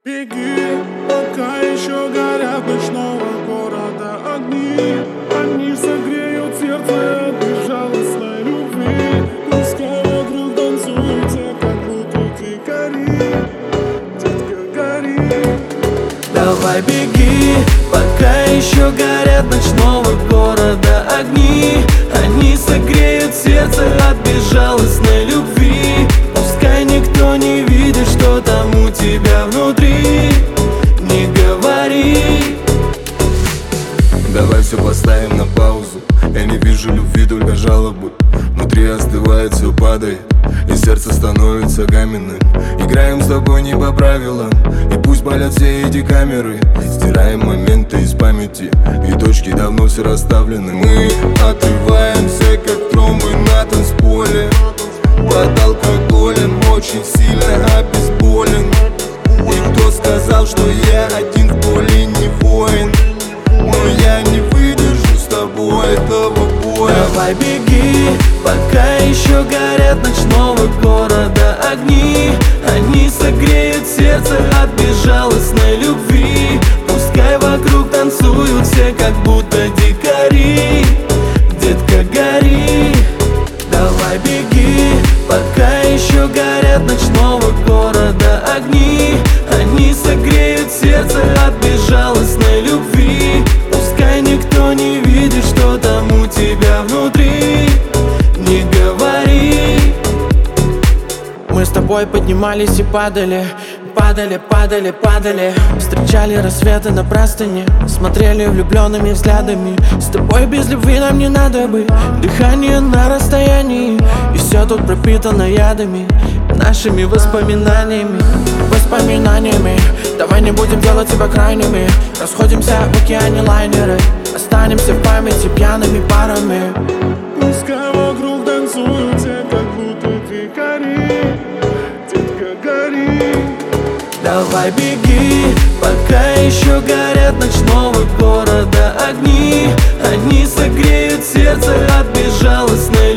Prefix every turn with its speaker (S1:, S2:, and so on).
S1: Беги, пока еще горят ночного города огни. Они согреют сердце от безжалостной любви. Пускай вокруг танцуют все, как будто дикари. Детка, гори.
S2: Давай беги, пока еще горят ночного города огни. Они согреют сердце от безжалостной любви. Пускай никто не видит, что там у тебя внутри. Не говори.
S3: Давай все поставим на паузу. Я не вижу любви, только жалобы. Внутри остывает, все падает, и сердце становится каменным. Играем с тобой не по правилам, и пусть болят все эти камеры. Стираем моменты из памяти, и точки давно все расставлены. Мы отрываемся, как тромбы на танцполе. Под алкоголем очень сильно обезболен. И кто сказал, что я один в поле не воин? Но я не выдержу с тобой этого боя.
S2: Давай беги, пока еще горят ночного города огни. Они согреют сердце от безжалостной любви. Пускай вокруг танцуют все, как будто дикари. Детка, гори. Давай беги, пока еще горят ночного города огни. Они согреют сердце от безжалостной любви. Пускай никто не видит, что там у тебя внутри. Не говори. Мы с тобой поднимались и падали. Падали, падали, падали. Встречали рассветы на простыне. Смотрели влюбленными взглядами. С тобой без любви нам не надо быть. Дыхание на расстоянии. И все тут пропитано ядами. Нашими воспоминаниями. Воспоминаниями. Давай не будем делать себя крайними. Расходимся в океане лайнеры. Останемся в памяти пьяными парами.
S1: Пускай вокруг танцуют все, как будто дикари. Детка, гори.
S2: Давай беги, пока еще горят ночного города огни. Они согреют сердце от безжалостной